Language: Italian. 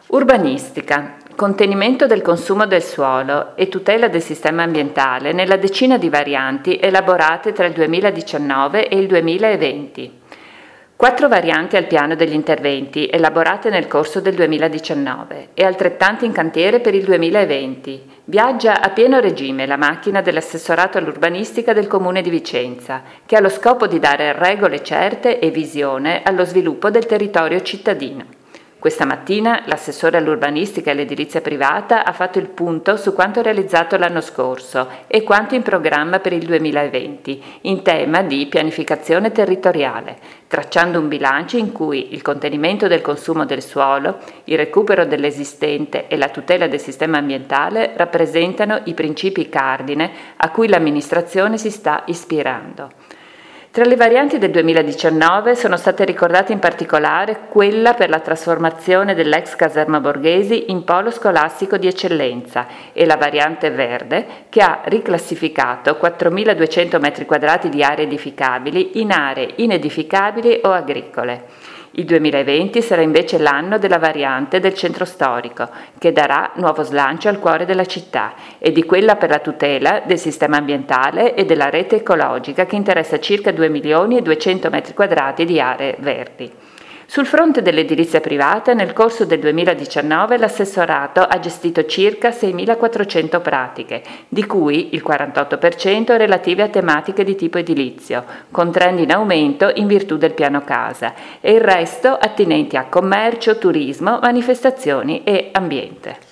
Urbanistica, contenimento del consumo del suolo e tutela del sistema ambientale nella decina di varianti elaborate tra il 2019 e il 2020. 4 varianti al piano degli interventi elaborate nel corso del 2019 e altrettanti in cantiere per il 2020. Viaggia a pieno regime la macchina dell'assessorato all'urbanistica del Comune di Vicenza, che ha lo scopo di dare regole certe e visione allo sviluppo del territorio cittadino. Questa mattina l'assessore all'urbanistica e all'edilizia privata ha fatto il punto su quanto realizzato l'anno scorso e quanto in programma per il 2020 in tema di pianificazione territoriale, tracciando un bilancio in cui il contenimento del consumo del suolo, il recupero dell'esistente e la tutela del sistema ambientale rappresentano i principi cardine a cui l'amministrazione si sta ispirando. Tra le varianti del 2019 sono state ricordate in particolare quella per la trasformazione dell'ex caserma Borghesi in polo scolastico di eccellenza e la variante verde che ha riclassificato 4.200 m² di aree edificabili in aree inedificabili o agricole. Il 2020 sarà invece l'anno della variante del centro storico, che darà nuovo slancio al cuore della città, e di quella per la tutela del sistema ambientale e della rete ecologica che interessa circa 2.200.000 m² di aree verdi. Sul fronte dell'edilizia privata, nel corso del 2019 l'assessorato ha gestito circa 6.400 pratiche, di cui il 48% relative a tematiche di tipo edilizio, con trend in aumento in virtù del piano casa, e il resto attinenti a commercio, turismo, manifestazioni e ambiente.